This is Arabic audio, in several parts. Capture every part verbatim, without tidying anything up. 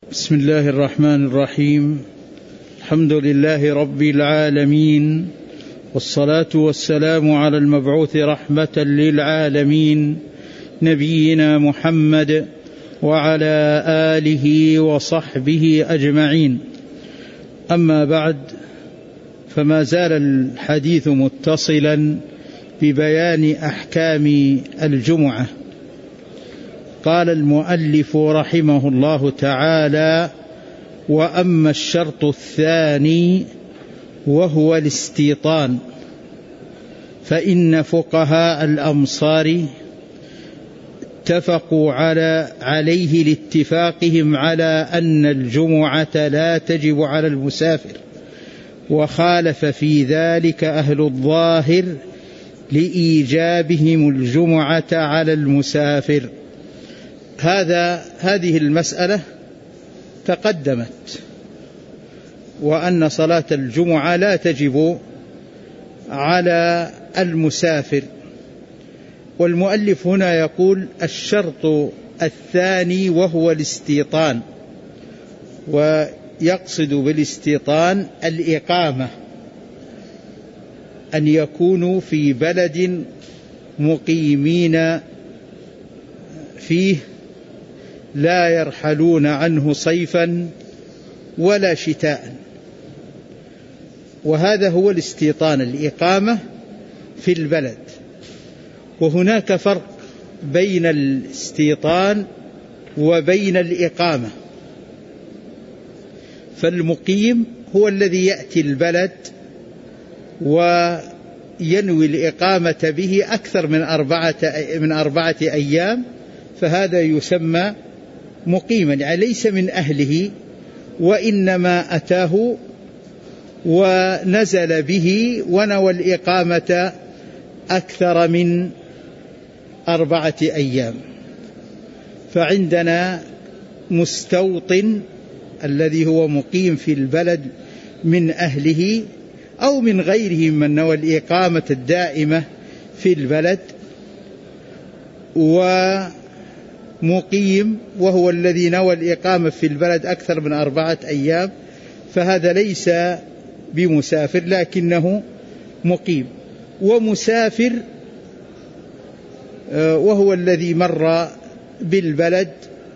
بسم الله الرحمن الرحيم. الحمد لله رب العالمين، والصلاة والسلام على المبعوث رحمة للعالمين نبينا محمد وعلى آله وصحبه أجمعين. أما بعد، فما زال الحديث متصلا ببيان أحكام الجمعة. قال المؤلف رحمه الله تعالى: وأما الشرط الثاني وهو الاستيطان، فإن فقهاء الأمصار اتفقوا على عليه لاتفاقهم على أن الجمعة لا تجب على المسافر، وخالف في ذلك أهل الظاهر لإيجابهم الجمعة على المسافر. هذا هذه المسألة تقدمت، وأن صلاة الجمعة لا تجب على المسافر. والمؤلف هنا يقول الشرط الثاني وهو الاستيطان، ويقصد بالاستيطان الإقامة، أن يكونوا في بلد مقيمين فيه لا يرحلون عنه صيفا ولا شتاء. وهذا هو الاستيطان، الإقامة في البلد. وهناك فرق بين الاستيطان وبين الإقامة. فالمقيم هو الذي يأتي البلد وينوي الإقامة به أكثر من أربعة من أربعة أيام، فهذا يسمى مقيما، يعني ليس من أهله، وإنما أتاه ونزل به ونوى الإقامة أكثر من أربعة أيام. فعندنا مستوطن الذي هو مقيم في البلد من أهله أو من غيرهم من نوى الإقامة الدائمة في البلد، ومقيم وهو الذي نوى الإقامة في البلد أكثر من أربعة أيام، فهذا ليس بمسافر لكنه مقيم. ومسافر وهو الذي مر بالبلد،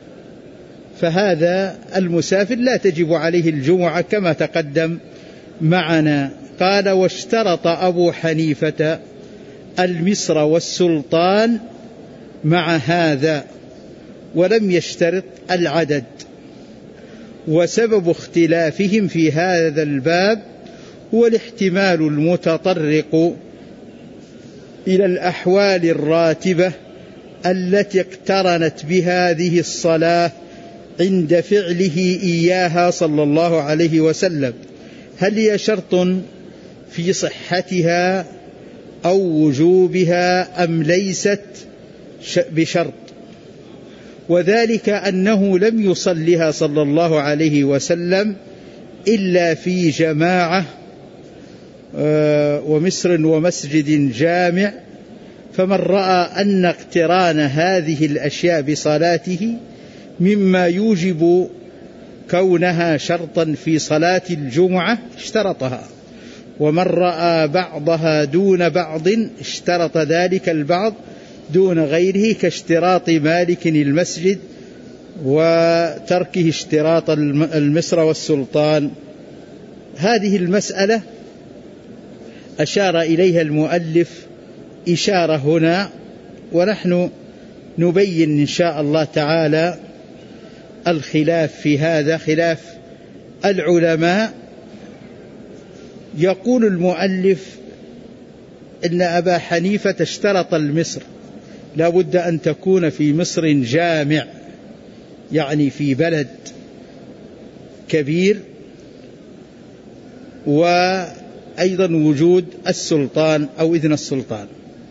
فهذا المسافر لا تجب عليه الجمعة كما تقدم معنا. قال: واشترط أبو حنيفة المصر والسلطان مع هذا، ولم يشترط العدد. وسبب اختلافهم في هذا الباب هو الاحتمال المتطرق إلى الأحوال الراتبة التي اقترنت بهذه الصلاة عند فعله إياها صلى الله عليه وسلم. هل هي شرط في صحتها أو وجوبها أم ليست بشرط؟ وذلك أنه لم يصلها صلى الله عليه وسلم إلا في جماعة ومصر ومسجد جامع، فمن رأى أن اقتران هذه الأشياء بصلاته مما يوجب كونها شرطا في صلاة الجمعة اشترطها، ومن رأى بعضها دون بعض اشترط ذلك البعض دون غيره، كاشتراط مالك المسجد وتركه اشتراط المصر والسلطان. هذه المسألة أشار إليها المؤلف إشارة هنا، ونحن نبين إن شاء الله تعالى الخلاف في هذا، خلاف العلماء. يقول المؤلف إن أبا حنيفة اشترط المصر، لا بد أن تكون في مصر جامع، يعني في بلد كبير، وأيضا وجود السلطان أو إذن السلطان.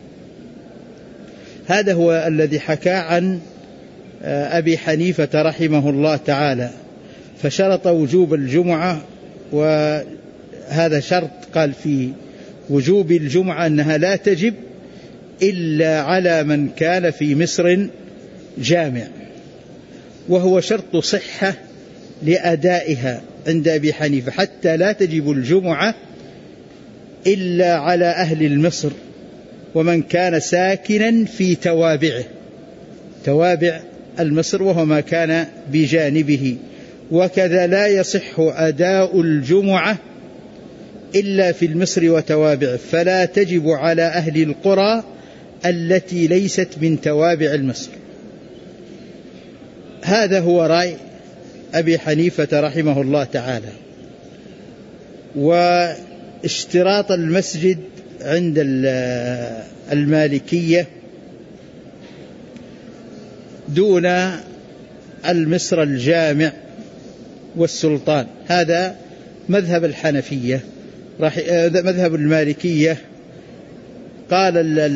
هذا هو الذي حكى عن أبي حنيفة رحمه الله تعالى، فشرط وجوب الجمعة. وهذا شرط قال في وجوب الجمعة أنها لا تجب إلا على من كان في مصر جامع، وهو شرط صحة لأدائها عند أبي حنيفة حتى لا تجب الجمعة إلا على أهل مصر ومن كان ساكنا في توابعه، توابع المصر وهو ما كان بجانبه. وكذا لا يصح أداء الجمعة إلا في المصر وتوابعه، فلا تجب على أهل القرى التي ليست من توابع المصر. هذا هو رأي أبي حنيفة رحمه الله تعالى. واشتراط المسجد عند المالكية دون المصر الجامع والسلطان، هذا مذهب الحنفية. مذهب المالكية قال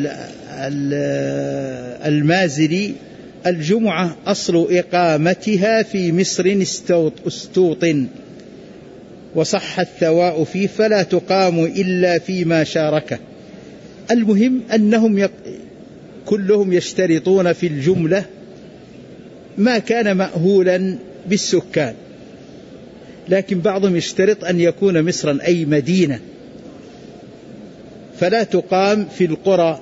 المازري الجمعة أصل إقامتها في مصر استوطن وصح الثواء فيه فلا تقام إلا فيما شاركه. المهم أنهم يق... كلهم يشترطون في الجملة ما كان مأهولا بالسكان، لكن بعضهم يشترط أن يكون مصرا أي مدينة، فلا تقام في القرى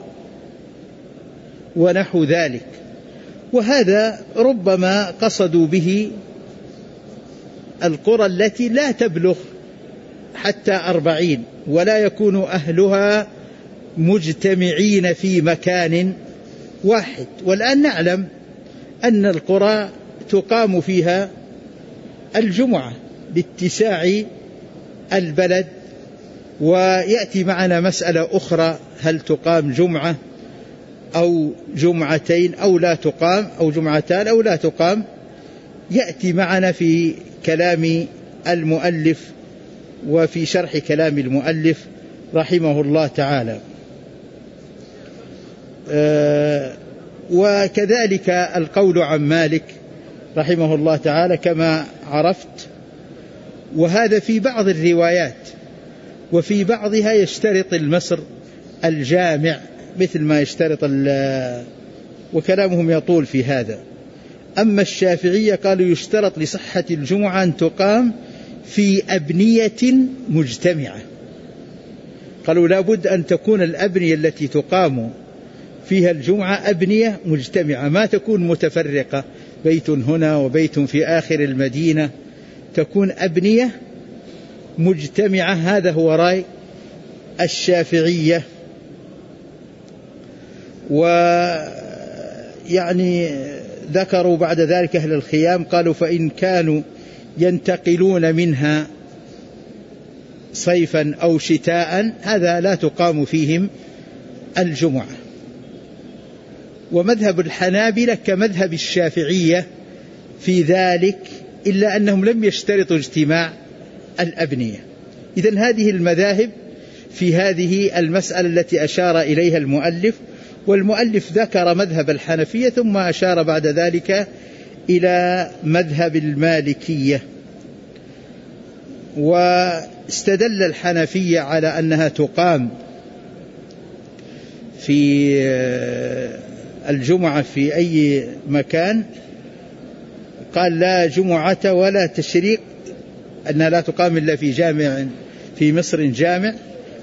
ونحو ذلك. وهذا ربما قصدوا به القرى التي لا تبلغ حتى أربعين ولا يكون أهلها مجتمعين في مكان واحد. والآن نعلم أن القرى تقام فيها الجمعة باتساع البلد. ويأتي معنا مسألة أخرى، هل تقام جمعة أو جمعتين أو لا تقام، أو جمعتان أو لا تقام، يأتي معنا في كلام المؤلف وفي شرح كلام المؤلف رحمه الله تعالى. أه وكذلك القول عن مالك رحمه الله تعالى كما عرفت، وهذا في بعض الروايات، وفي بعضها يشترط المصر الجامع مثل ما يشترط، وكلامهم يطول في هذا. أما الشافعية قالوا يشترط لصحة الجمعة أن تقام في أبنية مجتمعة، قالوا لابد أن تكون الأبنية التي تقام فيها الجمعة أبنية مجتمعة، ما تكون متفرقة، بيت هنا وبيت في آخر المدينة، تكون أبنية مجتمعة. هذا هو رأي الشافعية. ويعني ذكروا بعد ذلك أهل الخيام قالوا فإن كانوا ينتقلون منها صيفا أو شتاء هذا لا تقام فيهم الجمعة. ومذهب الحنابلة كمذهب الشافعية في ذلك، إلا أنهم لم يشترطوا اجتماع الأبنية. إذن هذه المذاهب في هذه المسألة التي أشار إليها المؤلف، والمؤلف ذكر مذهب الحنفية ثم أشار بعد ذلك إلى مذهب المالكية. واستدل الحنفية على أنها تقام في الجمعة في أي مكان، قال لا جمعة ولا تشريق، أنها لا تقام إلا في جامع في مصر جامع،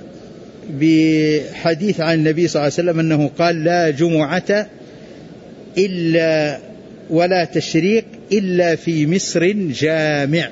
بحديث عن النبي صلى الله عليه وسلم أنه قال لا جمعة إلا ولا تشريق إلا في مصر جامع.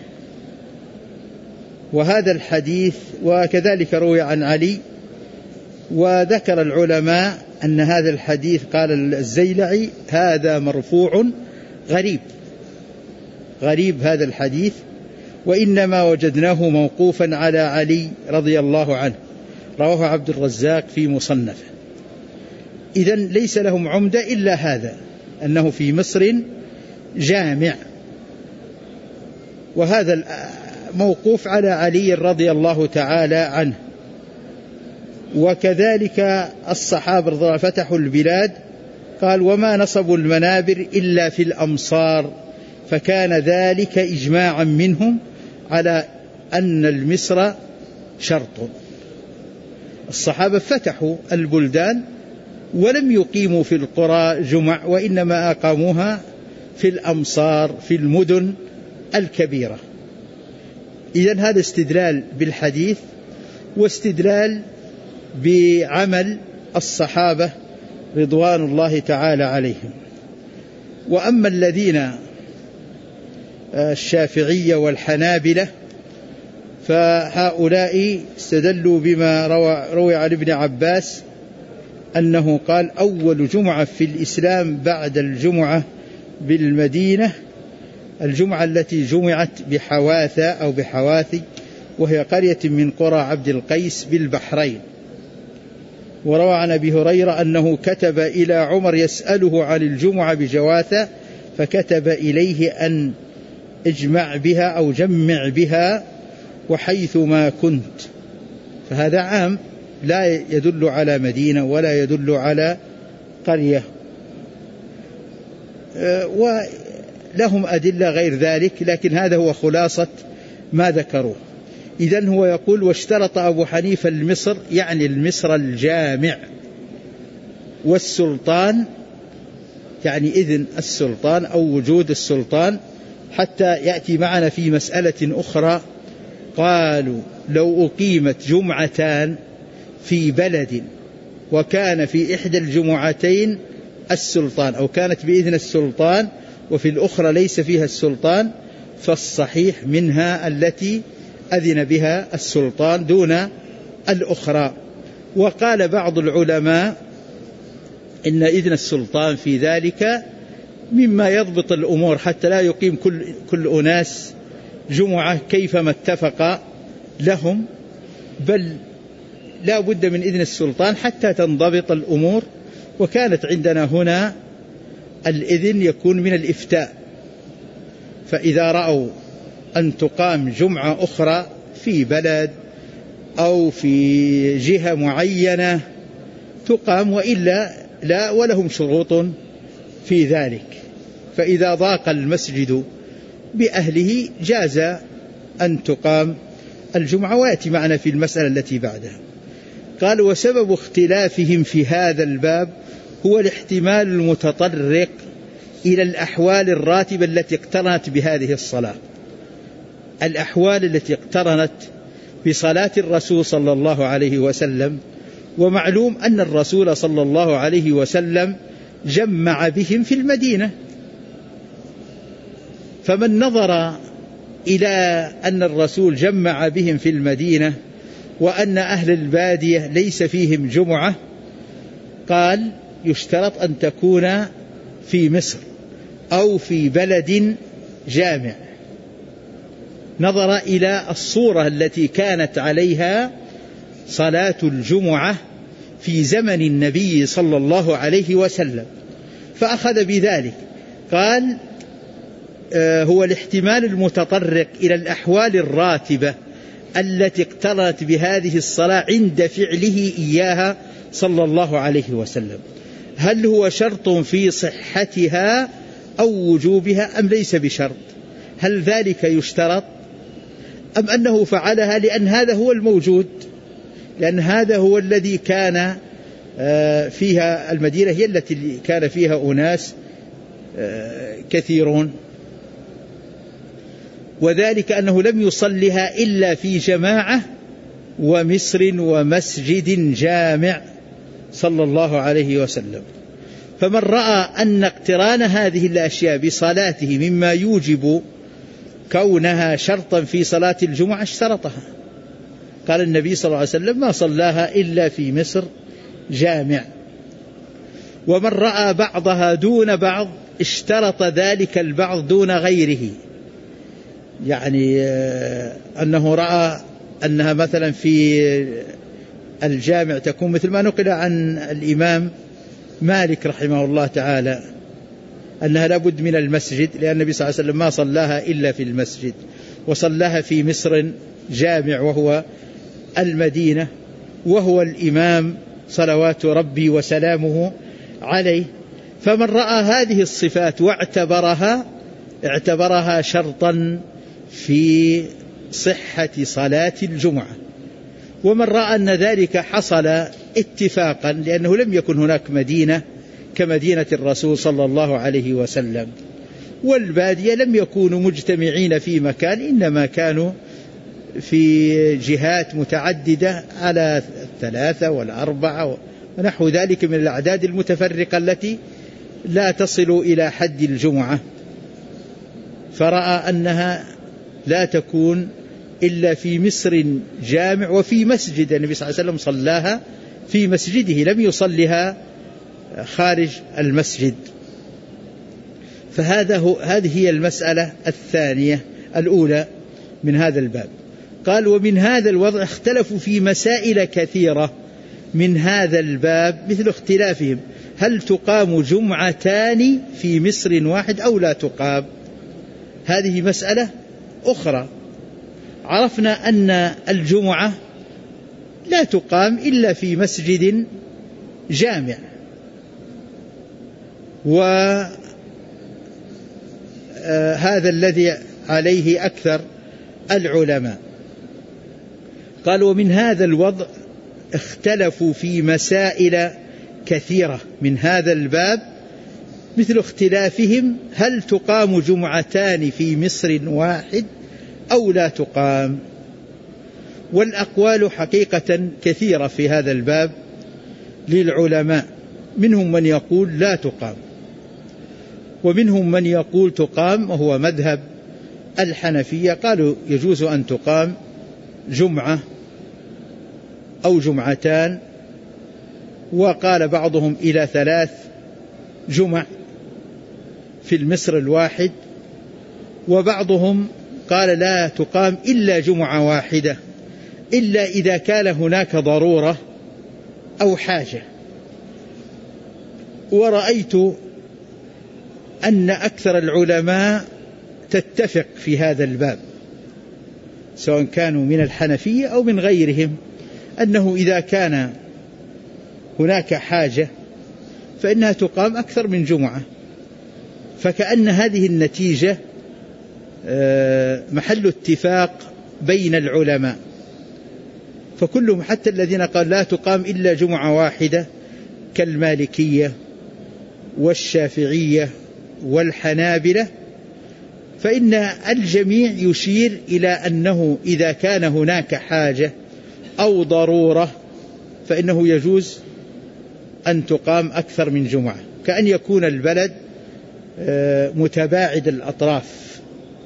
وهذا الحديث وكذلك روي عن علي. وذكر العلماء أن هذا الحديث قال الزيلعي هذا مرفوع غريب، غريب هذا الحديث، وإنما وجدناه موقوفا على علي رضي الله عنه، رواه عبد الرزاق في مصنفه. إذن ليس لهم عمدة إلا هذا، أنه في مصر جامع، وهذا موقوف على علي رضي الله تعالى عنه. وكذلك الصحابة رضي الله عنهم فتحوا البلاد، قال وما نصبوا المنابر إلا في الأمصار، فكان ذلك إجماعا منهم على أن المصر شرط. الصحابة فتحوا البلدان ولم يقيموا في القرى جمع، وإنما أقاموها في الأمصار في المدن الكبيرة. إذن هذا استدلال بالحديث واستدلال بعمل الصحابة رضوان الله تعالى عليهم. وأما الذين الشافعية والحنابلة فهؤلاء استدلوا بما روى, روي عن ابن عباس أنه قال أول جمعة في الإسلام بعد الجمعة بالمدينة الجمعة التي جمعت بحواثة أو بحواثي وهي قرية من قرى عبد القيس بالبحرين. وروى عن أبي هريرة أنه كتب إلى عمر يسأله عن الجمعة بجواثة فكتب إليه أن اجمع بها أو جمع بها وحيثما كنت. فهذا عام لا يدل على مدينة ولا يدل على قرية، ولهم أدلة غير ذلك، لكن هذا هو خلاصة ما ذكروه. إذن هو يقول واشترط أبو حنيفة المصر، يعني المصر الجامع، والسلطان يعني إذن السلطان أو وجود السلطان، حتى يأتي معنا في مسألة أخرى. قالوا لو أقيمت جمعتان في بلد وكان في إحدى الجمعتين السلطان أو كانت بإذن السلطان وفي الأخرى ليس فيها السلطان فالصحيح منها التي أذن بها السلطان دون الأخرى. وقال بعض العلماء إن إذن السلطان في ذلك مما يضبط الأمور حتى لا يقيم كل, كل أناس جمعة كيفما اتفق لهم، بل لا بد من إذن السلطان حتى تنضبط الأمور. وكانت عندنا هنا الإذن يكون من الإفتاء، فإذا رأوا أن تقام جمعة أخرى في بلد أو في جهة معينة تقام، وإلا لا، ولهم شروط في ذلك. فإذا ضاق المسجد بأهله جاز أن تقام الجمعة. ويأتي معنا في المسألة التي بعدها. قال وسبب اختلافهم في هذا الباب هو الاحتمال المتطرق إلى الأحوال الراتبة التي اقترنت بهذه الصلاة، الأحوال التي اقترنت بصلاة الرسول صلى الله عليه وسلم. ومعلوم أن الرسول صلى الله عليه وسلم جمع بهم في المدينة، فمن نظر إلى أن الرسول جمع بهم في المدينة وأن أهل البادية ليس فيهم جمعة قال يشترط أن تكون في مصر أو في بلد جامع، نظر إلى الصورة التي كانت عليها صلاة الجمعة في زمن النبي صلى الله عليه وسلم، فأخذ بذلك. قال آه هو الاحتمال المتطرق إلى الأحوال الراتبة التي اقترنت بهذه الصلاة عند فعله إياها صلى الله عليه وسلم، هل هو شرط في صحتها أو وجوبها أم ليس بشرط؟ هل ذلك يشترط أم أنه فعلها لأن هذا هو الموجود، لأن هذا هو الذي كان فيها المدينة، هي التي كان فيها أناس كثيرون، وذلك أنه لم يصلها إلا في جماعة ومصر ومسجد جامع صلى الله عليه وسلم. فمن رأى أن اقتران هذه الأشياء بصلاته مما يوجب كونها شرطا في صلاة الجمعة اشترطها. قال النبي صلى الله عليه وسلم ما صلاها إلا في مصر جامع. ومن رأى بعضها دون بعض اشترط ذلك البعض دون غيره، يعني أنه رأى أنها مثلا في الجامع تكون مثل ما نقل عن الإمام مالك رحمه الله تعالى أنها لابد من المسجد، لأن النبي صلى الله عليه وسلم ما صلاها إلا في المسجد، وصلاها في مصر جامع وهو المدينة، وهو الإمام صلوات ربي وسلامه عليه. فمن رأى هذه الصفات واعتبرها اعتبرها شرطا في صحة صلاة الجمعة. ومن رأى أن ذلك حصل اتفاقا لأنه لم يكن هناك مدينة كمدينة الرسول صلى الله عليه وسلم، والبادية لم يكونوا مجتمعين في مكان، إنما كانوا في جهات متعددة على الثلاثة والأربعة ونحو ذلك من الأعداد المتفرقة التي لا تصل إلى حد الجمعة، فرأى أنها لا تكون إلا في مصر جامع وفي مسجد. النبي صلى الله عليه وسلم صلاها في مسجده، لم يصلها خارج المسجد. فهذا هو هذه هي المسألة الثانية الأولى من هذا الباب. قال: ومن هذا الوضع اختلفوا في مسائل كثيرة من هذا الباب مثل اختلافهم هل تقام جمعتان في مصر واحد أو لا تقام. هذه مسألة أخرى. عرفنا أن الجمعة لا تقام إلا في مسجد جامع، وهذا الذي عليه أكثر العلماء. قال: ومن هذا الوضع اختلفوا في مسائل كثيرة من هذا الباب مثل اختلافهم هل تقام جمعتان في مصر واحد أو لا تقام. والأقوال حقيقة كثيرة في هذا الباب للعلماء، منهم من يقول لا تقام، ومنهم من يقول تقام، وهو مذهب الحنفية، قالوا يجوز أن تقام جمعة أو جمعتان، وقال بعضهم إلى ثلاث جمع في المصر الواحد، وبعضهم قال لا تقام إلا جمعة واحدة إلا إذا كان هناك ضرورة أو حاجة. ورأيت أن أكثر العلماء تتفق في هذا الباب، سواء كانوا من الحنفية أو من غيرهم، أنه إذا كان هناك حاجة فإنها تقام أكثر من جمعة. فكأن هذه النتيجة محل اتفاق بين العلماء، فكلهم حتى الذين قال لا تقام إلا جمعة واحدة كالمالكية والشافعية والحنابلة، فإن الجميع يشير إلى أنه إذا كان هناك حاجة أو ضرورة فإنه يجوز أن تقام أكثر من جمعة، كأن يكون البلد متباعد الأطراف،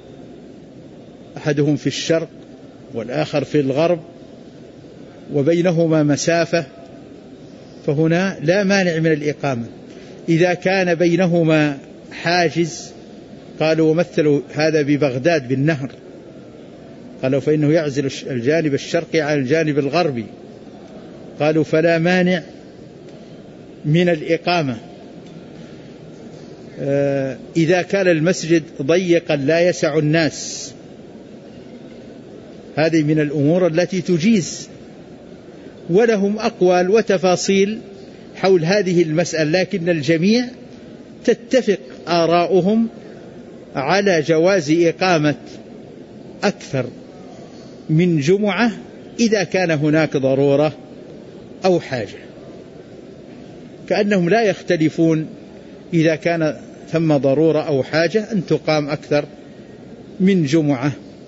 أحدهم في الشرق والآخر في الغرب وبينهما مسافة، فهنا لا مانع من الإقامة. إذا كان بينهما حاجز، قالوا ومثلوا هذا ببغداد بالنهر، قالوا فإنه يعزل الجانب الشرقي عن الجانب الغربي، قالوا فلا مانع من الإقامة. إذا كان المسجد ضيقا لا يسع الناس، هذه من الأمور التي تجيز. ولهم أقوال وتفاصيل حول هذه المسألة، لكن الجميع تتفق آراؤهم على جواز إقامة أكثر من جمعة إذا كان هناك ضرورة أو حاجة، كأنهم لا يختلفون إذا كان ثم ضرورة أو حاجة أن تقام أكثر من جمعة.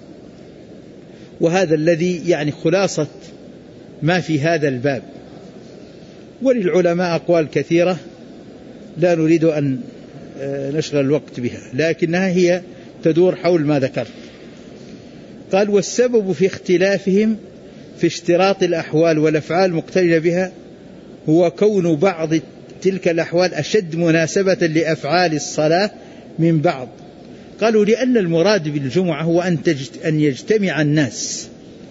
وهذا الذي يعني خلاصة ما في هذا الباب. وللعلماء أقوال كثيرة لا نريد أن نشغل الوقت بها، لكنها هي تدور حول ما ذكرت. قال: والسبب في اختلافهم في اشتراط الأحوال والأفعال مقترنة بها هو كون بعض تلك الأحوال أشد مناسبة لأفعال الصلاة من بعض. قالوا لأن المراد بالجمعة هو أن يجتمع الناس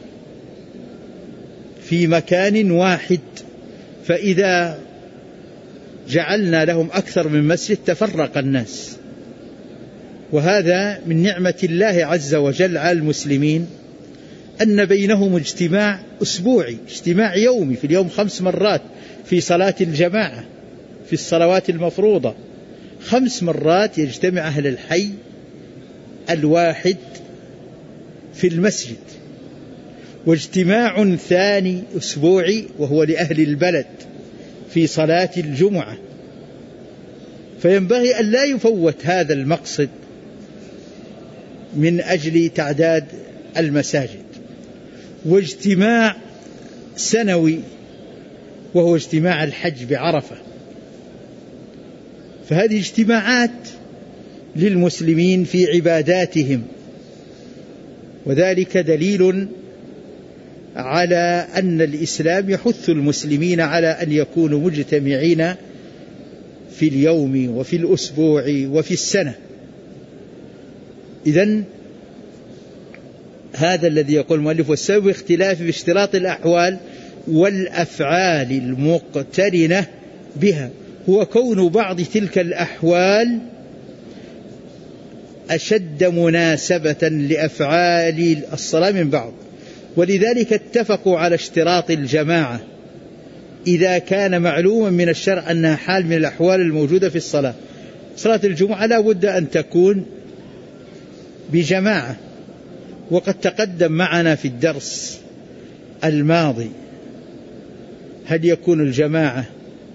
في مكان واحد، فإذا جعلنا لهم أكثر من مسجد تفرق الناس. وهذا من نعمة الله عز وجل على المسلمين أن بينهم اجتماع أسبوعي، اجتماع يومي في اليوم خمس مرات في صلاة الجماعة في الصلوات المفروضة، خمس مرات يجتمع أهل الحي الواحد في المسجد. واجتماع ثاني أسبوعي وهو لأهل البلد في صلاة الجمعة. فينبغي أن لا يفوت هذا المقصد من أجل تعداد المساجد، واجتماع سنوي وهو اجتماع الحج بعرفة. فهذه اجتماعات للمسلمين في عباداتهم، وذلك دليل على أن الإسلام يحث المسلمين على أن يكونوا مجتمعين في اليوم وفي الأسبوع وفي السنة. إذن هذا الذي يقول المؤلف: والسبب اختلاف باشتراط الأحوال والأفعال المقترنة بها هو كون بعض تلك الأحوال أشد مناسبة لأفعال الصلاة من بعض، ولذلك اتفقوا على اشتراط الجماعة إذا كان معلوما من الشرع أنها حال من الأحوال الموجودة في الصلاة. صلاة الجمعة لا بد أن تكون بجماعة، وقد تقدم معنا في الدرس الماضي هل يكون الجماعة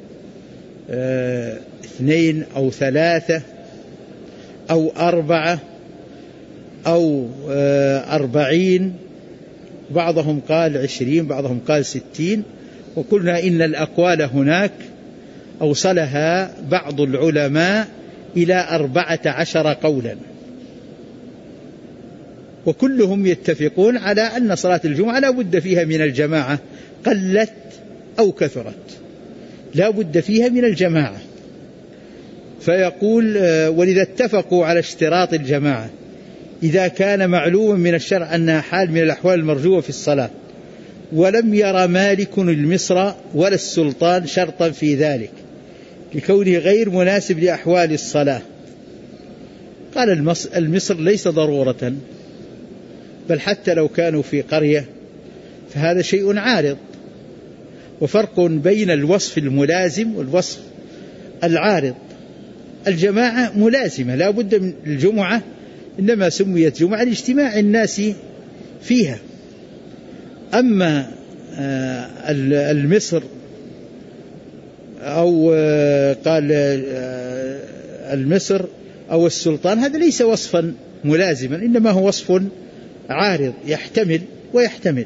اه اثنين أو ثلاثة أو أربعة أو اه أربعين، بعضهم قال عشرين، بعضهم قال ستين، وقلنا إن الأقوال هناك أوصلها بعض العلماء إلى أربعة عشر قولا، وكلهم يتفقون على أن صلاة الجمعة لا بد فيها من الجماعة، قلت أو كثرت لا بد فيها من الجماعة. فيقول: ولذا اتفقوا على اشتراط الجماعة إذا كان معلوما من الشرع أنها حال من الأحوال المرجوة في الصلاة، ولم ير مالك المصر ولا السلطان شرطا في ذلك لكونه غير مناسب لأحوال الصلاة. قال: المصر ليس ضرورة، بل حتى لو كانوا في قرية فهذا شيء عارض، وفرق بين الوصف الملازم والوصف العارض. الجماعة ملازمة لا بد من الجمعة، إنما سميت جمعة لاجتماع الناس فيها. أما المصر أو قال المصر أو السلطان هذا ليس وصفا ملازما، إنما هو وصف عارض يحتمل ويحتمل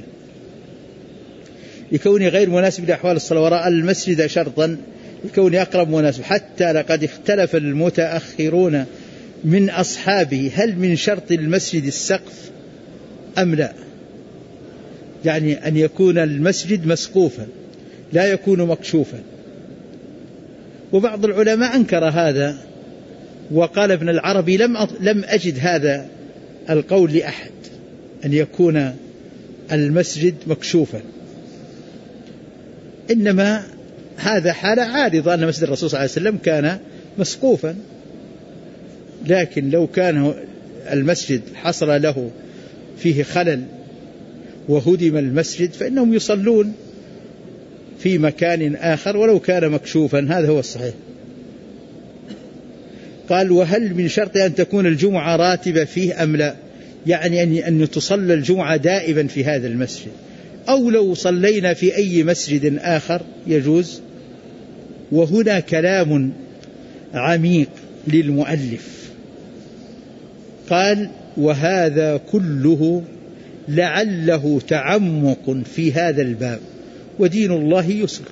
لكونه غير مناسب لأحوال الصلاة. ورأى المسجد شرطا لكونه أقرب مناسب، حتى لقد اختلف المتأخرون من أصحابه هل من شرط المسجد السقف أم لا، يعني أن يكون المسجد مسقوفا لا يكون مكشوفا. وبعض العلماء أنكر هذا وقال: ابن العربي لم لم أجد هذا القول لأحد أن يكون المسجد مكشوفا، إنما هذا حالة عارضة أن مسجد الرسول صلى الله عليه وسلم كان مسقوفا. لكن لو كان المسجد حصل له فيه خلل وهدم المسجد فإنهم يصلون في مكان آخر ولو كان مكشوفا، هذا هو الصحيح. قال: وهل من شرط أن تكون الجمعة راتبة فيه أم لا، يعني أن تصلى الجمعة دائما في هذا المسجد، أو لو صلينا في أي مسجد آخر يجوز. وهنا كلام عميق للمؤلف، قال: وهذا كله لعله تعمق في هذا الباب، ودين الله يسر.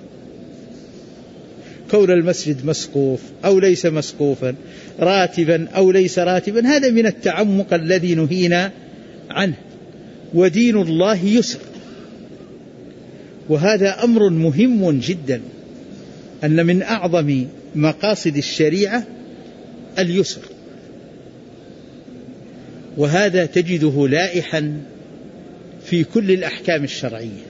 كون المسجد مسقوف أو ليس مسقوفا، راتبا أو ليس راتبا، هذا من التعمق الذي نهينا عنه، ودين الله يسر. وهذا أمر مهم جدا، أن من أعظم مقاصد الشريعة اليسر، وهذا تجده لائحا في كل الأحكام الشرعية.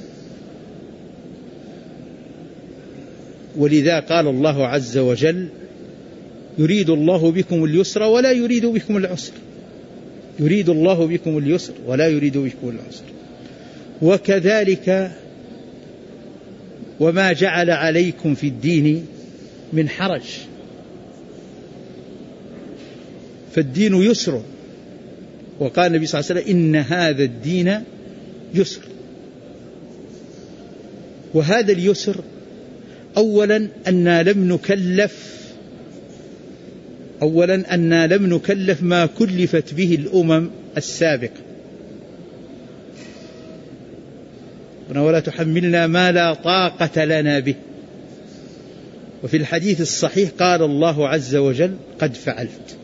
ولذا قال الله عز وجل: يريد الله بكم اليسر ولا يريد بكم العسر، يريد الله بكم اليسر ولا يريد بكم العسر. وكذلك وما جعل عليكم في الدين من حرج، فالدين يسر. وقال النبي صلى الله عليه وسلم: إن هذا الدين يسر. وهذا اليسر أولا أننا لم نكلف أولا أن لم نكلف ما كلفت به الأمم السابقة، ولا تحملنا ما لا طاقة لنا به. وفي الحديث الصحيح قال الله عز وجل قد فعلت،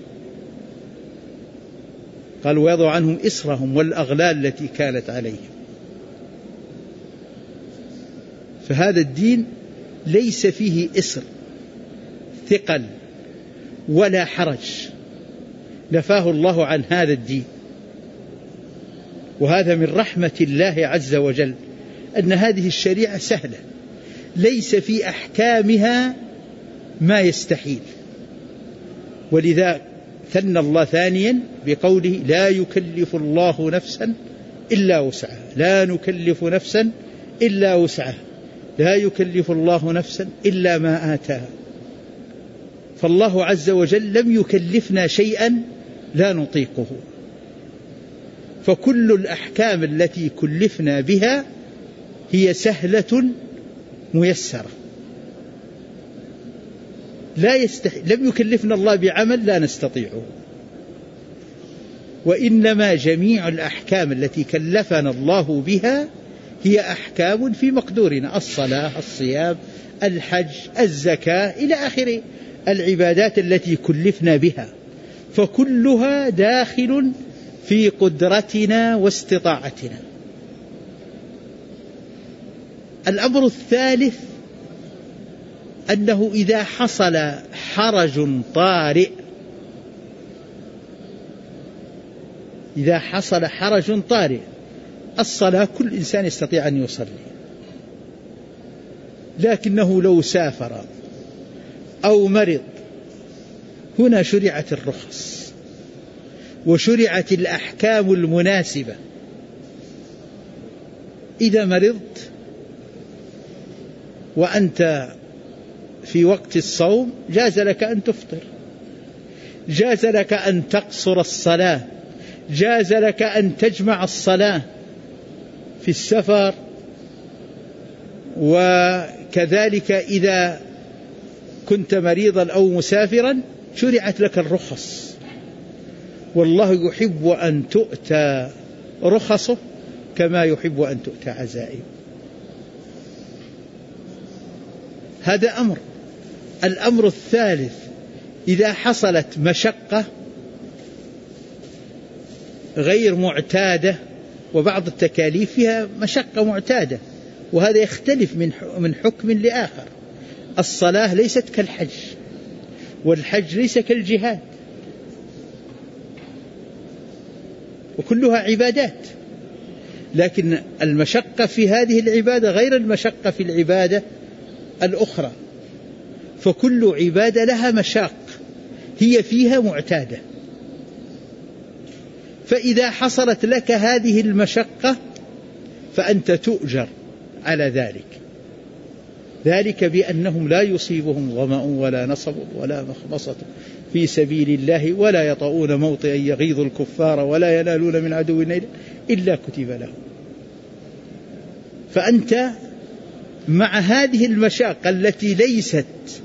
قال ويضع عنهم إصرهم والأغلال التي كانت عليهم. فهذا الدين ليس فيه إصر ثقل ولا حرج، نفاه الله عن هذا الدين. وهذا من رحمة الله عز وجل أن هذه الشريعة سهلة، ليس في أحكامها ما يستحيل. ولذا ثنى الله ثانيا بقوله لا يكلف الله نفسا إلا وسعها، لا نكلف نفسا إلا وسعها، لا يكلف الله نفسا إلا ما آتاها. فالله عز وجل لم يكلفنا شيئا لا نطيقه، فكل الأحكام التي كلفنا بها هي سهلة ميسرة، لا يستحيل. لم يكلفنا الله بعمل لا نستطيعه، وإنما جميع الأحكام التي كلفنا الله بها هي أحكام في مقدورنا: الصلاة، الصيام، الحج، الزكاة، إلى آخر العبادات التي كلفنا بها، فكلها داخل في قدرتنا واستطاعتنا. الأمر الثالث أنه إذا حصل حرج طارئ إذا حصل حرج طارئ الصلاة كل إنسان يستطيع أن يصلي، لكنه لو سافر أو مرض هنا شرعت الرخص وشرعت الأحكام المناسبة. إذا مرضت وأنت في وقت الصوم جاز لك أن تفطر، جاز لك أن تقصر الصلاة، جاز لك أن تجمع الصلاة في السفر. وكذلك إذا كنت مريضا أو مسافرا شرعت لك الرخص، والله يحب أن تؤتى رخصه كما يحب أن تؤتى عزائمه. هذا أمر. الأمر الثالث إذا حصلت مشقة غير معتادة، وبعض التكاليف فيها مشقة معتادة، وهذا يختلف من حكم لآخر. الصلاة ليست كالحج، والحج ليس كالجهاد، وكلها عبادات، لكن المشقة في هذه العبادة غير المشقة في العبادة الأخرى، فكل عبادة لها مشاق هي فيها معتادة. فإذا حصلت لك هذه المشقة فأنت تؤجر على ذلك، ذلك بأنهم لا يصيبهم ظمأ ولا نصب ولا مخمصة في سبيل الله ولا يطؤون موطئا يغيظ الكفار ولا ينالون من عدو إلا كتب لهم. فأنت مع هذه المشاقة التي ليست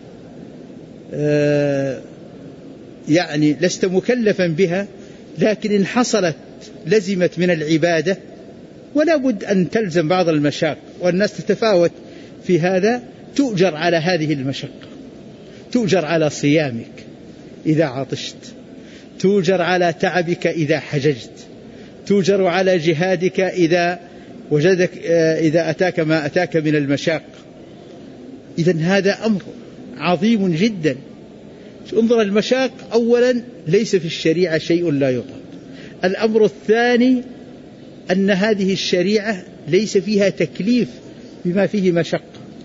آه يعني لست مكلفا بها، لكن إن حصلت لزمت من العبادة، ولا بد أن تلزم بعض المشاق، والناس تتفاوت في هذا، تؤجر على هذه المشقة، تؤجر على صيامك إذا عطشت، تؤجر على تعبك إذا حججت، تؤجر على جهادك إذا وجدك إذا أتاك ما أتاك من المشاق. إذن هذا أمر عظيم جدا. انظر المشاق، أولا ليس في الشريعة شيء لا يطاق. الأمر الثاني أن هذه الشريعة ليس فيها تكليف بما فيه مشقة.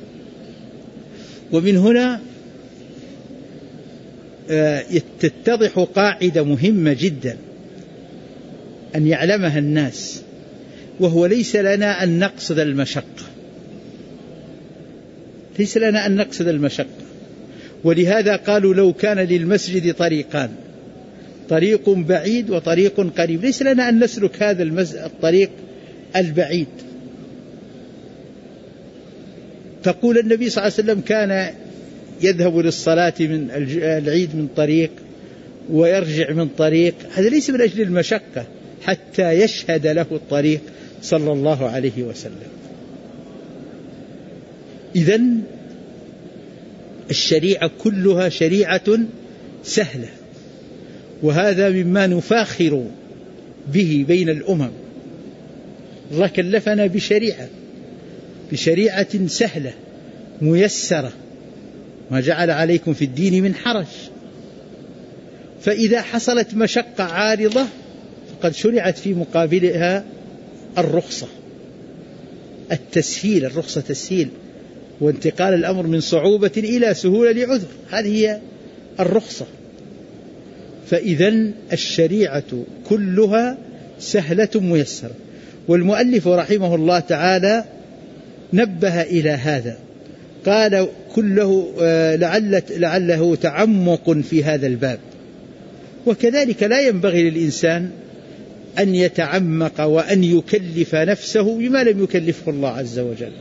ومن هنا تتضح قاعدة مهمة جدا أن يعلمها الناس، وهو ليس لنا أن نقصد المشقة، ليس لنا أن نقصد المشقة. ولهذا قالوا لو كان للمسجد طريقان، طريق بعيد وطريق قريب، ليس لنا أن نسلك هذا الطريق البعيد. تقول النبي صلى الله عليه وسلم كان يذهب للصلاة من العيد من طريق، ويرجع من طريق، هذا ليس من أجل المشقة، حتى يشهد له الطريق صلى الله عليه وسلم. إذن الشريعة كلها شريعة سهلة، وهذا مما نفاخر به بين الأمم. الله كلفنا بشريعة بشريعة سهلة ميسرة، ما جعل عليكم في الدين من حرج. فإذا حصلت مشقة عارضة فقد شرعت في مقابلها الرخصة، التسهيل. الرخصة تسهيل وانتقال الأمر من صعوبة إلى سهولة لعذر، هذه هي الرخصة. فإذن الشريعة كلها سهلة ميسرة. والمؤلف رحمه الله تعالى نبه إلى هذا، قال كله لعل لعله تعمق في هذا الباب. وكذلك لا ينبغي للإنسان أن يتعمق وأن يكلف نفسه بما لم يكلفه الله عز وجل.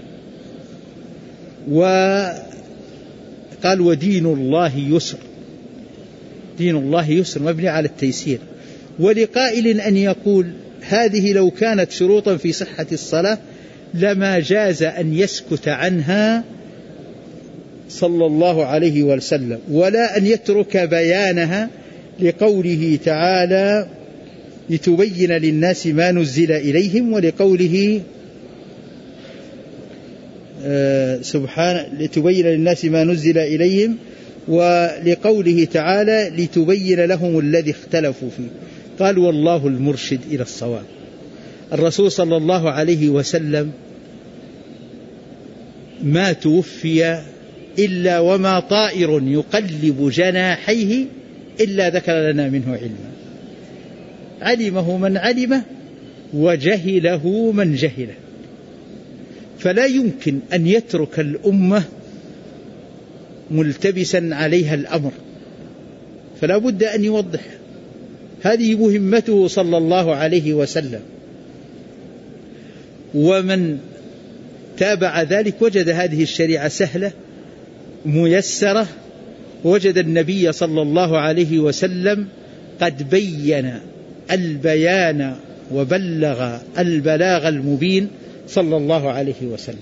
وقال ودين الله يسر، دين الله يسر مبني على التيسير. ولقائل أن يقول هذه لو كانت شروطا في صحة الصلاة لما جاز أن يسكت عنها صلى الله عليه وسلم، ولا أن يترك بيانها، لقوله تعالى لتبين للناس ما نزل إليهم، ولقوله آه سبحانه لتبين للناس ما نزل إليهم، ولقوله تعالى لتبين لهم الذي اختلفوا فيه. قال والله المرشد إلى الصواب. الرسول صلى الله عليه وسلم ما توفي إلا وما طائر يقلب جناحيه إلا ذكر لنا منه علما، علمه من علمه وجهله من جهله. فلا يمكن أن يترك الأمة ملتبسا عليها الأمر، فلا بد أن يوضح. هذه مهمته صلى الله عليه وسلم. ومن تابع ذلك وجد هذه الشريعة سهلة ميسرة، وجد النبي صلى الله عليه وسلم قد بين البيان وبلغ البلاغ المبين صلى الله عليه وسلم،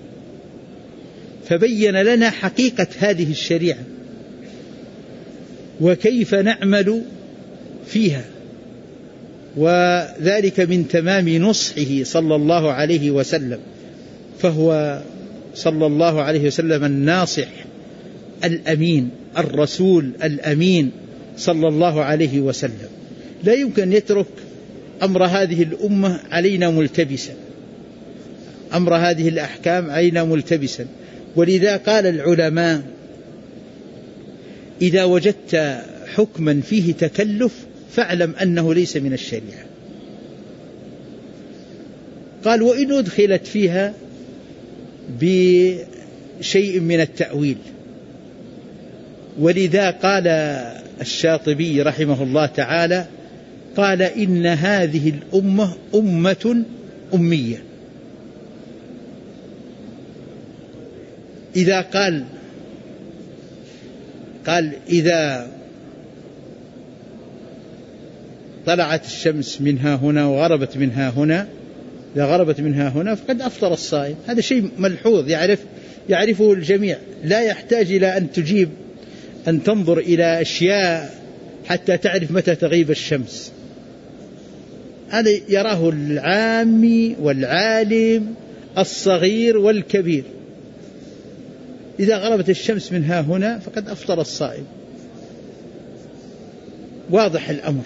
فبين لنا حقيقة هذه الشريعة وكيف نعمل فيها. وذلك من تمام نصحه صلى الله عليه وسلم، فهو صلى الله عليه وسلم الناصح الأمين، الرسول الأمين صلى الله عليه وسلم. لا يمكن أن يترك أمر هذه الأمة علينا ملتبسا، أمر هذه الأحكام علينا ملتبسا. ولذا قال العلماء إذا وجدت حكما فيه تكلف فاعلم أنه ليس من الشريعة. قال وإن أدخلت فيها بشيء من التأويل. ولذا قال الشاطبي رحمه الله تعالى قال إن هذه الأمة أمة أمية. إذا قال قال إذا طلعت الشمس منها هنا وغربت منها هنا، إذا غربت منها هنا فقد أفطر الصائم. هذا شيء ملحوظ يعرف يعرفه الجميع، لا يحتاج إلى أن تجيب أن تنظر إلى أشياء حتى تعرف متى تغيب الشمس. هذا يراه العامي والعالم الصغير والكبير. إذا غربت الشمس منها هنا فقد أفطر الصائم، واضح الأمر.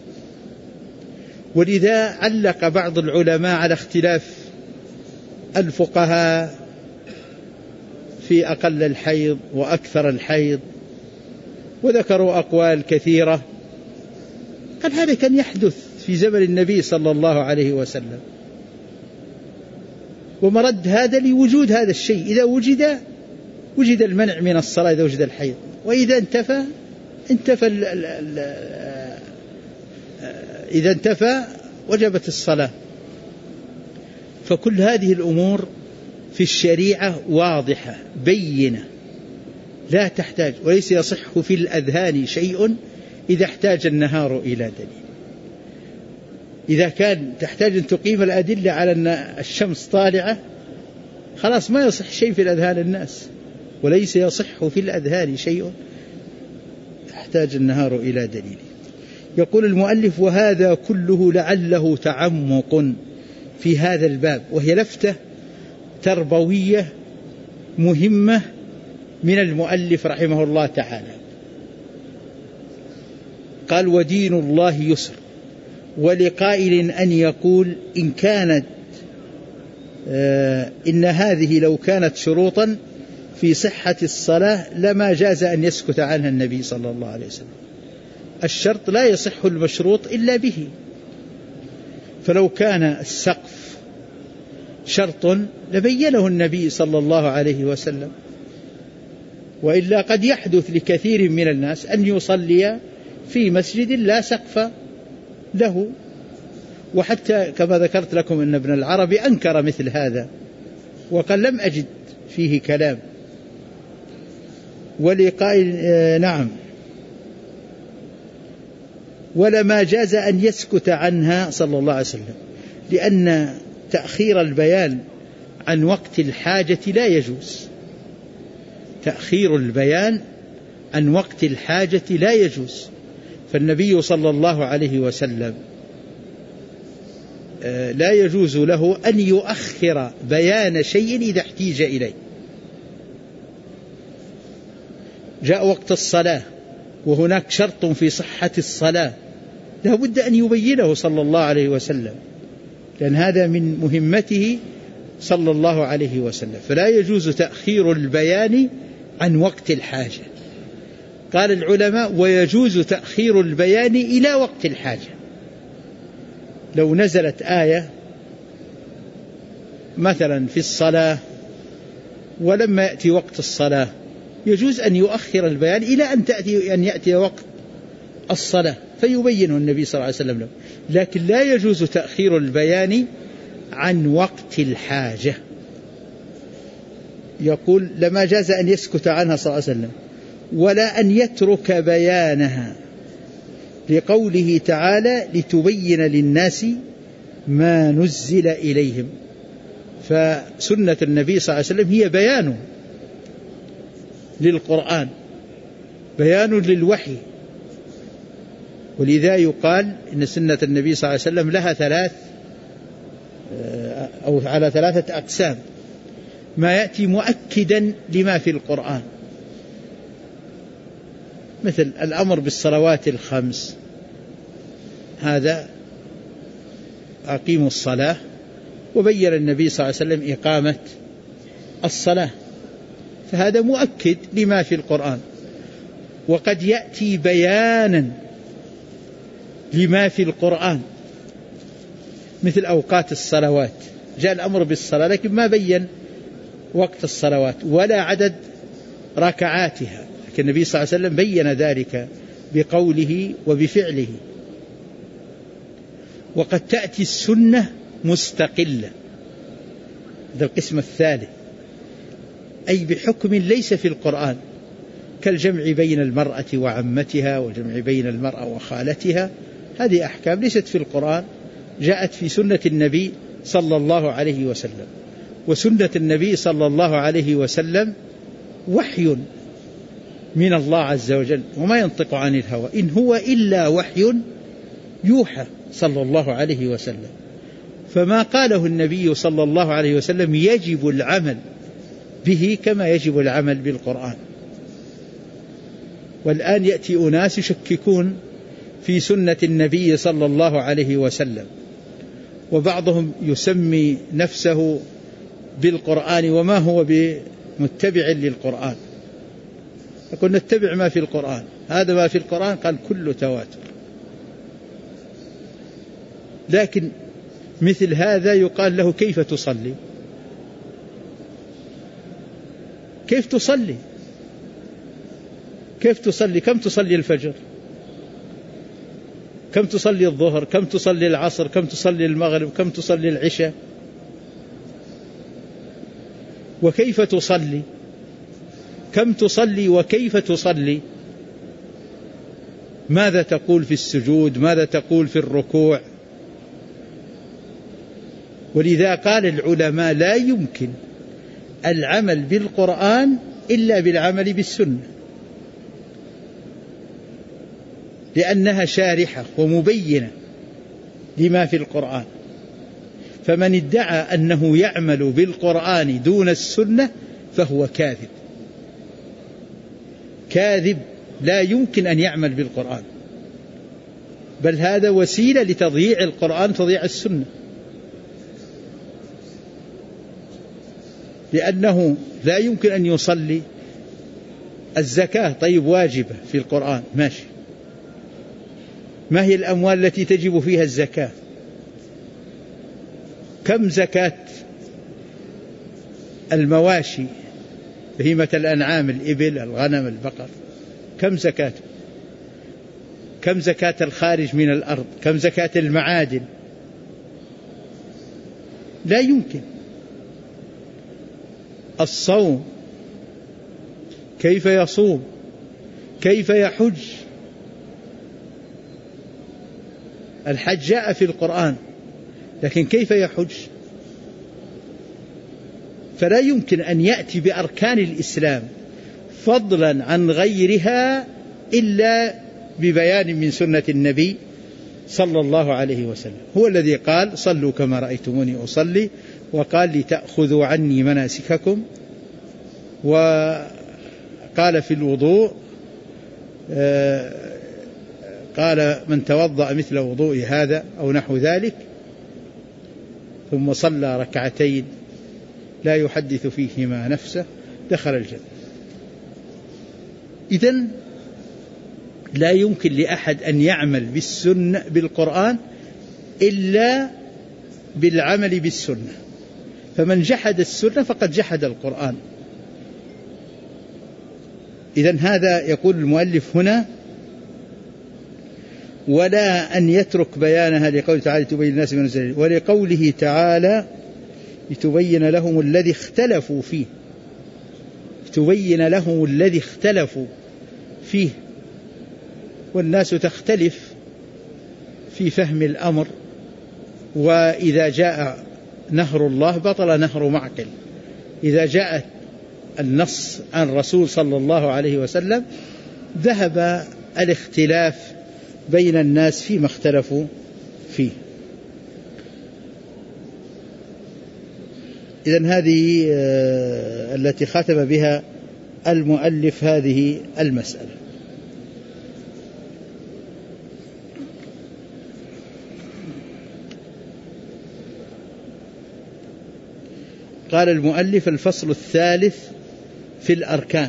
ولذا علق بعض العلماء على اختلاف الفقهاء في أقل الحيض وأكثر الحيض، وذكروا أقوال كثيرة. قال هذا كان يحدث في زمن النبي صلى الله عليه وسلم، ومرد هذا لوجود هذا الشيء. إذا وجد وجد المنع من الصلاة إذا وجد الحيض، وإذا انتفى انتفى ال ال ال إذا انتفى وجبت الصلاة. فكل هذه الأمور في الشريعة واضحة بينة لا تحتاج، وليس يصح في الأذهان شيء إذا احتاج النهار إلى دليل. إذا كان تحتاج أن تقيم الأدلة على أن الشمس طالعة، خلاص ما يصح شيء في الأذهان الناس، وليس يصح في الأذهان شيء يحتاج النهار إلى دليل. يقول المؤلف: وهذا كله لعله تعمق في هذا الباب، وهي لفتة تربوية مهمة من المؤلف رحمه الله تعالى. قال: ودين الله يسر، ولقائل أن يقول إن كانت آه إن هذه لو كانت شروطا في صحة الصلاة لما جاز أن يسكت عنها النبي صلى الله عليه وسلم. الشرط لا يصح المشروط إلا به، فلو كان السقف شرط لبينه النبي صلى الله عليه وسلم، وإلا قد يحدث لكثير من الناس أن يصلي في مسجد لا سقف له. وحتى كما ذكرت لكم أن ابن العربي أنكر مثل هذا وقال لم أجد فيه كلام. ولقائل آه نعم ولما جاز أن يسكت عنها صلى الله عليه وسلم، لأن تأخير البيان عن وقت الحاجة لا يجوز. تأخير البيان عن وقت الحاجة لا يجوز، فالنبي صلى الله عليه وسلم لا يجوز له أن يؤخر بيان شيء إذا احتيج إليه. جاء وقت الصلاة وهناك شرط في صحة الصلاة، لا بد أن يبينه صلى الله عليه وسلم، لأن هذا من مهمته صلى الله عليه وسلم، فلا يجوز تأخير البيان عن وقت الحاجة. قال العلماء: ويجوز تأخير البيان إلى وقت الحاجة. لو نزلت آية مثلا في الصلاة ولما يأتي وقت الصلاة يجوز أن يؤخر البيان إلى أن تأتي أن يأتي وقت الصلاة فيبينه النبي صلى الله عليه وسلم له، لكن لا يجوز تأخير البيان عن وقت الحاجة. يقول: لما جاز أن يسكت عنها صلى الله عليه وسلم ولا أن يترك بيانها، لقوله تعالى: لتبين للناس ما نزل إليهم. فسنة النبي صلى الله عليه وسلم هي بيان للقرآن، بيان للوحي، ولذا يقال إن سنة النبي صلى الله عليه وسلم لها ثلاث أو على ثلاثة أقسام: ما يأتي مؤكدا لما في القرآن، مثل الأمر بالصلوات الخمس، هذا أقيموا الصلاة، وبين النبي صلى الله عليه وسلم إقامة الصلاة، فهذا مؤكد لما في القرآن. وقد يأتي بيانا لما في القرآن، مثل أوقات الصلوات، جاء الأمر بالصلاة لكن ما بين وقت الصلوات ولا عدد ركعاتها، لكن النبي صلى الله عليه وسلم بين ذلك بقوله وبفعله. وقد تأتي السنة مستقلة، هذا القسم الثالث، أي بحكم ليس في القرآن، كالجمع بين المرأة وعمتها والجمع بين المرأة وخالتها، هذه أحكام ليست في القرآن، جاءت في سنة النبي صلى الله عليه وسلم. وسنة النبي صلى الله عليه وسلم وحي من الله عز وجل، وما ينطق عن الهوى، إن هو إلا وحي يوحى صلى الله عليه وسلم. فما قاله النبي صلى الله عليه وسلم يجب العمل به كما يجب العمل بالقرآن. والآن يأتي أناس يشككون في سنة النبي صلى الله عليه وسلم، وبعضهم يسمي نفسه بالقرآن وما هو بمتبع للقرآن، يقول نتبع ما في القرآن، هذا ما في القرآن قال كله تواتر. لكن مثل هذا يقال له كيف تصلي؟ كيف تصلي؟ كيف تصلي؟ كم تصلي الفجر؟ كم تصلي الظهر؟ كم تصلي العصر؟ كم تصلي المغرب؟ كم تصلي العشاء؟ وكيف تصلي؟ كم تصلي وكيف تصلي؟ ماذا تقول في السجود، ماذا تقول في الركوع. ولذا قال العلماء لا يمكن العمل بالقرآن إلا بالعمل بالسنة، لأنها شارحة ومبينة لما في القرآن. فمن ادعى أنه يعمل بالقرآن دون السنة فهو كاذب كاذب لا يمكن أن يعمل بالقرآن، بل هذا وسيلة لتضييع القرآن، تضييع السنة. لأنه لا يمكن أن يصلي. الزكاة طيب واجبة في القرآن ماشي، ما هي الأموال التي تجب فيها الزكاة؟ كم زكاة المواشي، بهيمة الأنعام، الإبل، الغنم، البقر، كم زكاته؟ كم زكاة الخارج من الأرض؟ كم زكاة المعادن؟ لا يمكن. الصوم كيف يصوم؟ كيف يحج؟ الحج جاء في القرآن، لكن كيف يحج؟ فلا يمكن أن يأتي بأركان الإسلام فضلا عن غيرها إلا ببيان من سنة النبي صلى الله عليه وسلم. هو الذي قال صلوا كما رأيتموني أصلي، وقال لتأخذوا عني مناسككم، وقال في الوضوء قال من توضأ مثل وضوء هذا أو نحو ذلك ثم صلى ركعتين لا يحدث فيهما نفسه دخل الجنة. إذن لا يمكن لأحد أن يعمل بالسنة بالقرآن إلا بالعمل بالسنة، فمن جحد السنة فقد جحد القرآن. إذن هذا يقول المؤلف هنا ولا أن يترك بيانها لقوله تعالى تبين الناس من نزل، ولقوله تعالى لتبين لهم الذي اختلفوا فيه، تبين لهم الذي اختلفوا فيه. والناس تختلف في فهم الأمر، وإذا جاء نهر الله بطل نهر معقل. إذا جاء النص عن رسول صلى الله عليه وسلم ذهب الاختلاف بين الناس فيما اختلفوا فيه. إذن هذه التي ختم بها المؤلف هذه المسألة. قال المؤلف الفصل الثالث في الأركان.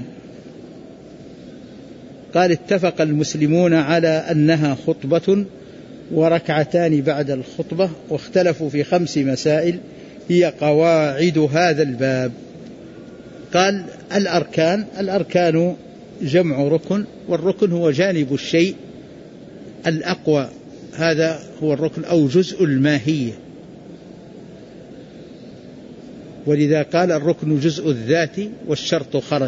قال اتفق المسلمون على أنها خطبة وركعتان بعد الخطبة، واختلفوا في خمس مسائل هي قواعد هذا الباب. قال الأركان، الأركان جمع ركن، والركن هو جانب الشيء الأقوى، هذا هو الركن أو جزء الماهية. ولذا قال الركن جزء الذات والشرط خرج.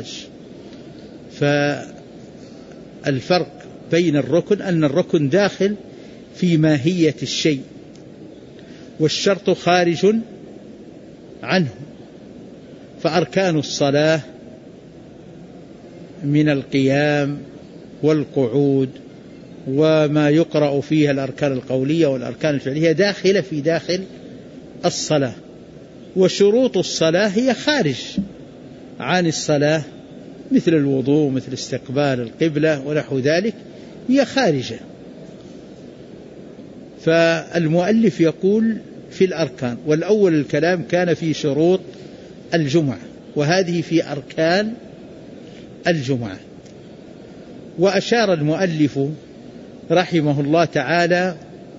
فالفرق بين الركن أن الركن داخل في ماهية الشيء، والشرط خارج عنه. فأركان الصلاة من القيام والقعود وما يقرأ فيها الأركان القولية والأركان الفعلية داخلة في داخل الصلاة، وشروط الصلاة هي خارج عن الصلاة مثل الوضوء، مثل استقبال القبلة ونحو ذلك، هي خارجة. فالمؤلف يقول في الأركان، والأول الكلام كان في شروط الجمعة، وهذه في أركان الجمعة. وأشار المؤلف رحمه الله تعالى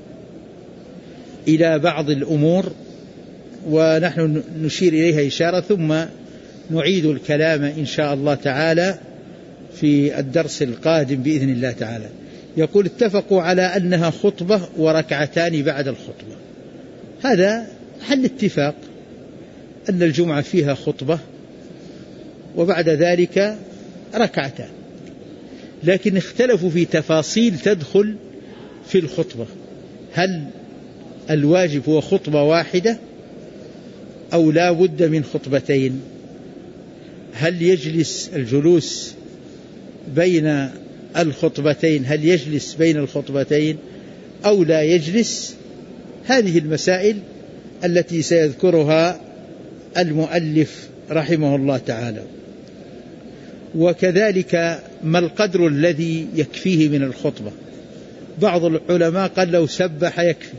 إلى بعض الأمور ونحن نشير إليها إشارة، ثم نعيد الكلام إن شاء الله تعالى في الدرس القادم بإذن الله تعالى. يقول اتفقوا على أنها خطبة وركعتان بعد الخطبة. هذا حل اتفاق أن الجمعة فيها خطبة وبعد ذلك ركعتان. لكن اختلفوا في تفاصيل تدخل في الخطبة. هل الواجب هو خطبة واحدة أو لا بد من خطبتين؟ هل يجلس الجلوس بين الخطبتين هل يجلس بين الخطبتين أو لا يجلس؟ هذه المسائل التي سيذكرها المؤلف رحمه الله تعالى. وكذلك ما القدر الذي يكفيه من الخطبة؟ بعض العلماء قال لو سبح يكفي،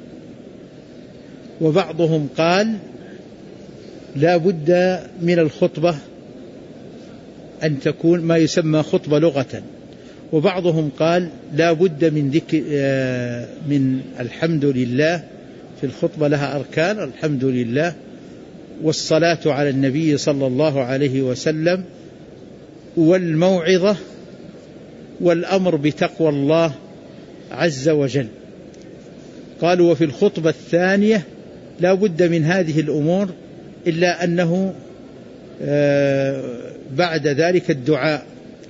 وبعضهم قال لا بد من الخطبة أن تكون ما يسمى خطبة لغة، وبعضهم قال لا بد من ذكر من الحمد لله في الخطبة، لها أركان: الحمد لله والصلاة على النبي صلى الله عليه وسلم والموعظة والأمر بتقوى الله عز وجل. قالوا وفي الخطبة الثانية لا بد من هذه الأمور إلا أنه بعد ذلك الدعاء.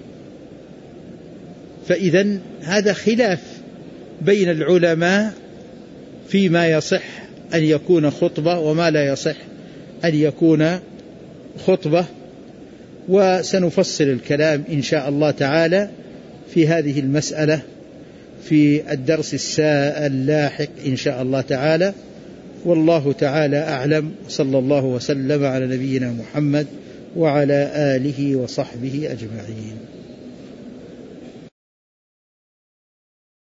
فإذن هذا خلاف بين العلماء فيما يصح أن يكون خطبة وما لا يصح أن يكون خطبة، وسنفصل الكلام إن شاء الله تعالى في هذه المسألة في الدرس اللاحق إن شاء الله تعالى. والله تعالى أعلم، صلى الله وسلم على نبينا محمد وعلى آله وصحبه أجمعين.